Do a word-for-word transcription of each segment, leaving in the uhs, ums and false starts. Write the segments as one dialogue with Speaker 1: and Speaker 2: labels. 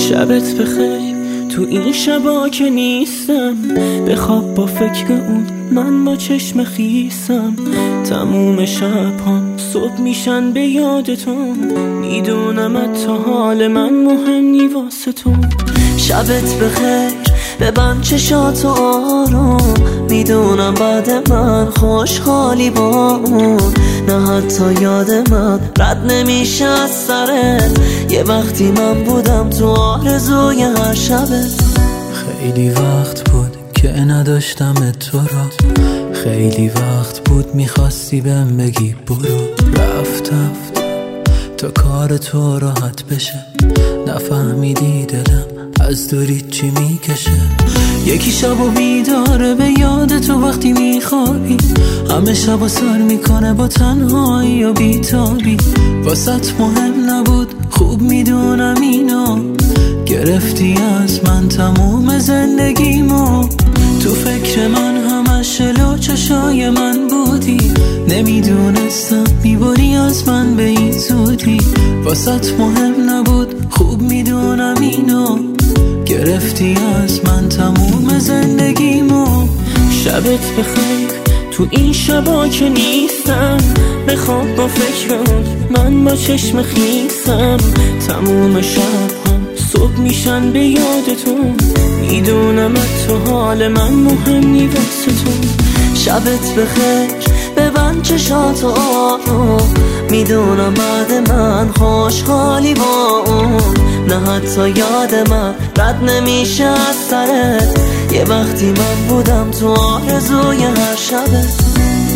Speaker 1: شبت بخیر تو این شبا که نیستم، بخواب با فکر اون من با چشم خیسم. تموم شب‌هام صبح میشن به یاد تو، میدونم تا حال من مهم نی واسه تو.
Speaker 2: شبت بخیر ببند چشاتو آروم، میدونم بعد من خوشحالی با اون، نه حتی یاد من رد نمیشه از سرت. یه وقتی من بودم تو آرزوی هر شبت.
Speaker 3: خیلی وقت بود که نداشتم تو را، خیلی وقت بود میخواستی بهم بگی برو. رفتم تا کار تو راحت بشه، نفهمیدی دلم از دوری چی میکشه. یکی شبو بیداره به یاد تو وقتی میخوابی، همه شبو سر میکنه با تنهایی و بیتابی. واسط مهم نبود خوب میدونم اینو، گرفتی از من تموم زندگیمو. تو فکر من همش لو چشای من بودی، نمیدونستم میبری از من به این زودی. واسط مهم نبود خوب میدونم اینو، گرفتی از من تموم زندگیمو.
Speaker 1: شبت بخیر تو این شبا که نیستم، بخواب با فکر اون من با چشم خیسم. تموم شب‌هام صبح میشن به یاد تو، میدونم تو حال من مهم نی واسه تو.
Speaker 2: شبت بخیر ببند چشاتو آروم، میدونم بعد من خوشحالی با اون، نه حتی یاد من رد نمیشه از سرت. یه وقتی من بودم تو آرزوی هر شبت.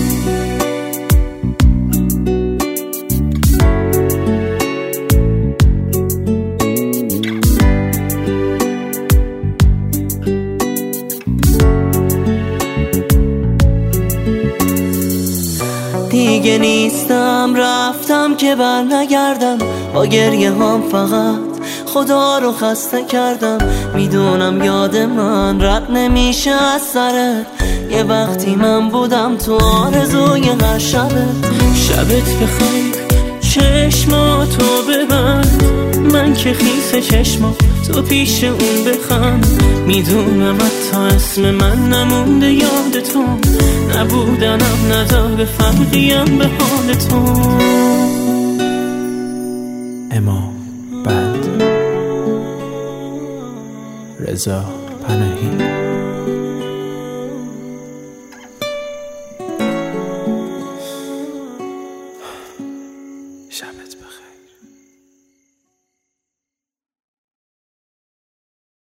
Speaker 2: دیگه نیستم رفتم که بر نگردم، با گریه هم فقط خدا رو خسته کردم. میدونم یاد من رد نمیشه از سرت، یه وقتی من بودم تو آرزوی هر شبت.
Speaker 1: شبت بخیر چشماتو ببند، من که خیس چشما تو پیش اون بخند. میدونم حتی اسم من نمونده یاد تو، نبودنم نداره فرقیم به حال تو.
Speaker 3: امام بند رضا پناهی. شبت بخیر.